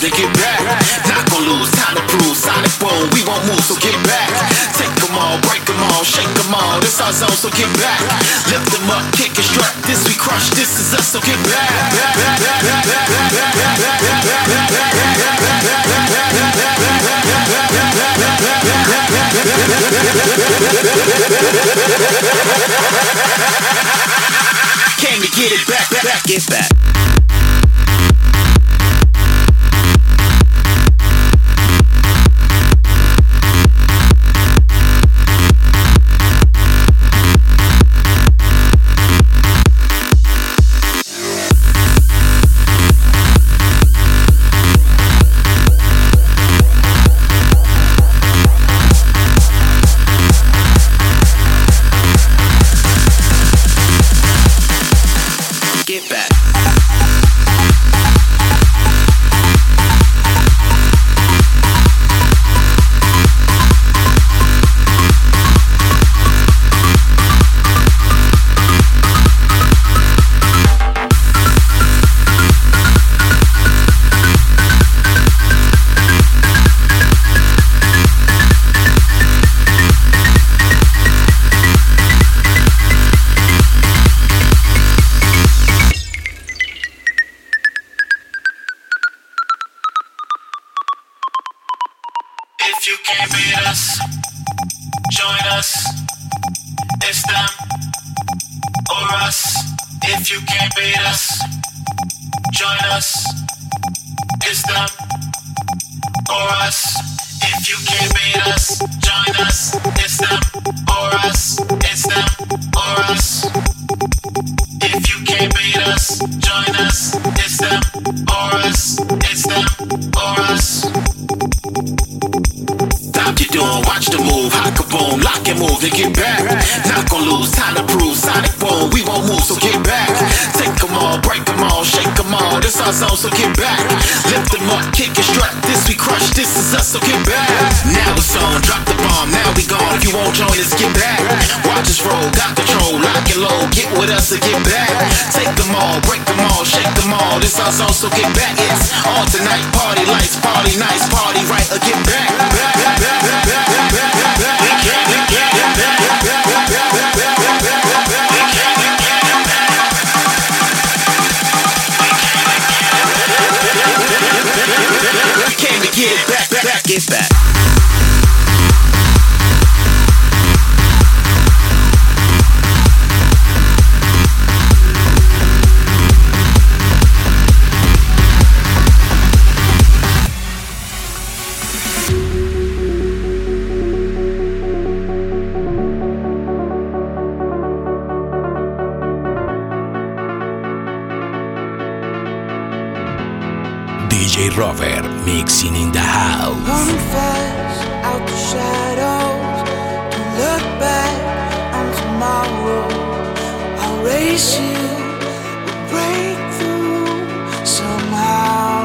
move, then get back. Not gon' lose, time to prove. Sonic boom, we won't move, so get back. Take them all, break them all, shake them all. This our zone, so get back. Lift them up, kick and strut. This we crush, this is us, so get back. Came to get it back, get back. Get back. If you can't beat us, join us. It's them or us. If you can't beat us, join us. It's them or us. If you can't beat us, join us. It's them or us. It's them or us. If you can't beat us, join us. It's them or us. It's them or us. Stop you doing, watch the move, hot kaboom, lock and move, then get back. Not gon' lose, time to prove, sonic boom, we won't move, so get back. Take them all, break them all, shake them all, this our zone, so get back. Lift them up, kick and strut, this we crush, this is us, so get back. Now it's on, drop the bomb, now we gone, if you won't join us, get back. Watch us roll, got control, lock and low, get with us, so get back. Take them all, break them all, shake them all, this our zone, so get back. It's all tonight, party lights, party nights, party right, get back. Came to get it back, get back. DJ Rover mixing in the house. Running fast out the shadows, don't look back on tomorrow. I'll race you, we'll break through somehow.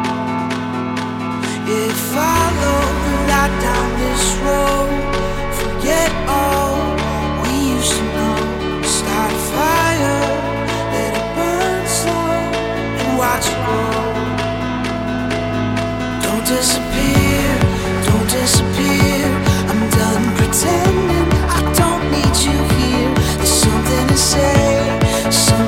Yeah, follow the light down this road, forget all we used to know. Start a fire, let it burn slow, and watch it grow. Don't disappear, don't disappear. I'm done pretending I don't need you here. There's something to say, something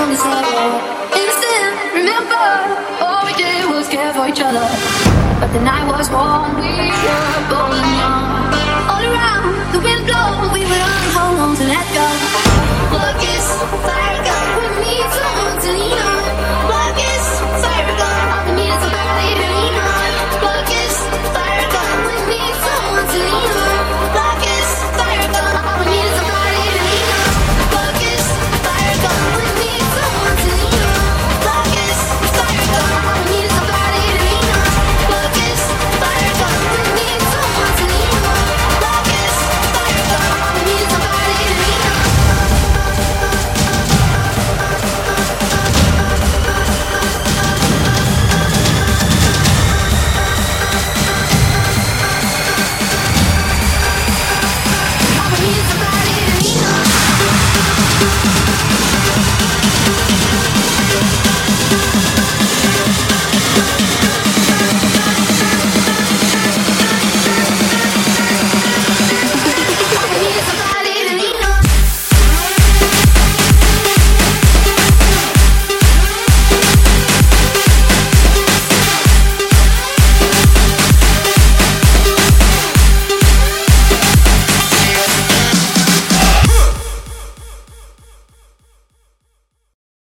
on the sidewalk. Innocent, remember, all we did was care for each other. But the night was warm, we were both young.